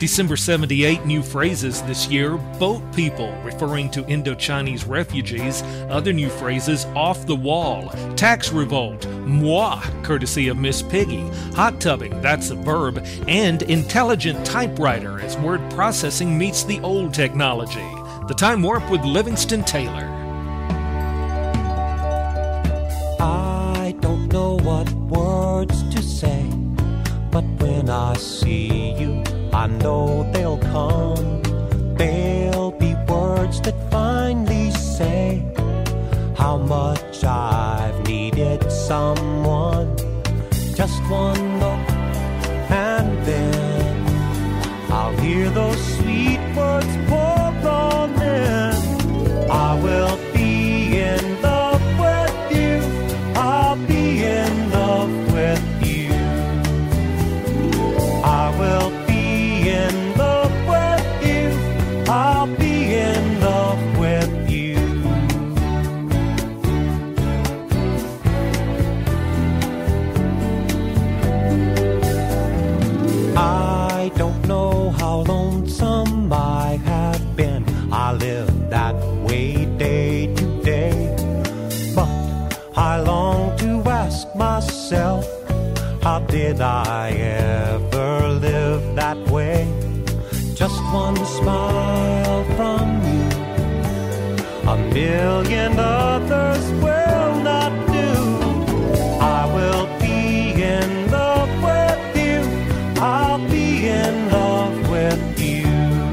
December 78 new phrases this year: boat people, referring to Indo-Chinese refugees. Other new phrases: off the wall, tax revolt, moi, courtesy of Miss Piggy, hot tubbing, that's a verb, and intelligent typewriter as word processing meets the old technology. The Time Warp with Livingston Taylor. I don't know what words to say, but when I see you, I know they'll come. They'll be words that finally say how much I've needed someone. Just one look, and then I'll hear those sweet words pour on in. I will be in love with you. I'll be in love with you. I will be in love with you. I'll be in love with you. I don't know how lonesome I have been. I live that way day to day, but I long to ask myself, how did I ever live that way? Just one smile from you, a million others will not do. I will be in love with you. I'll be in love with you.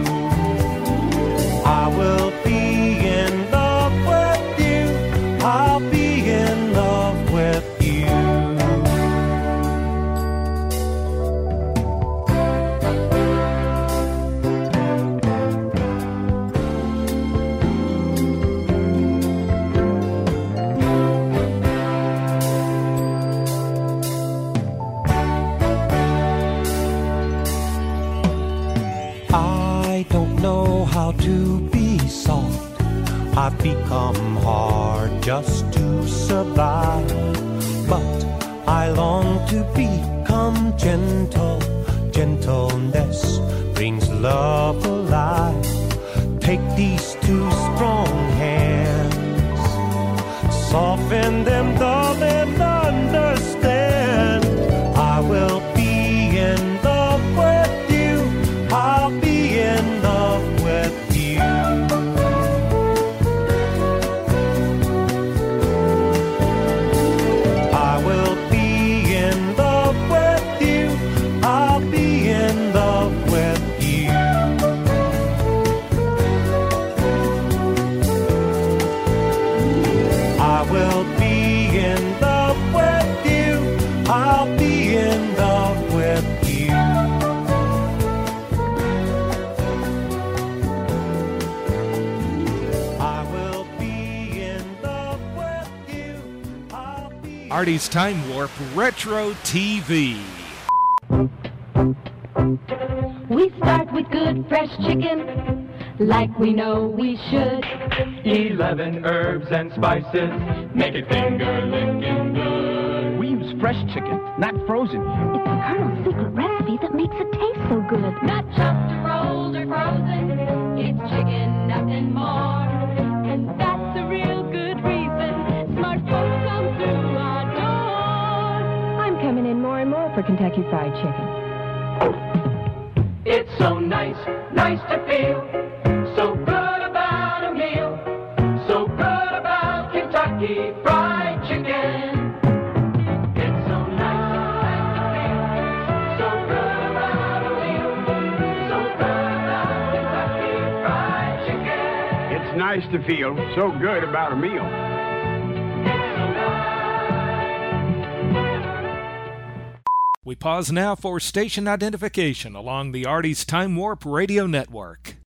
I will be in love with you. I'll be in love with you. I don't know how to be soft. I've become hard just to survive, but I long to become gentle. Gentleness brings love alive. Take these two strong hands, soften them, darling, understand. I will be in love with you. I'll be in love with you. I will be in love with you. I'll be in love with you. I will be in love with you. I'll be in love with you. I will be in love with you. I'll be Artie's Time Warp Retro TV. We start with good fresh chicken, like we know we should. 11 herbs and spices make it finger-licking good. We use fresh chicken, not frozen. It's the Colonel's secret recipe that makes it taste so good. Not chopped or rolled or frozen, it's chicken, nothing more. And that's a real good reason smart folks come through our door. I'm coming in more and more for Kentucky Fried Chicken. It's so nice, nice to feel so good about a meal, so good about Kentucky Fried Chicken. It's so nice to feel so good about a meal, so good about Kentucky Fried Chicken. It's nice to feel so good about a meal. We pause now for station identification along the Artie's Time Warp Radio Network.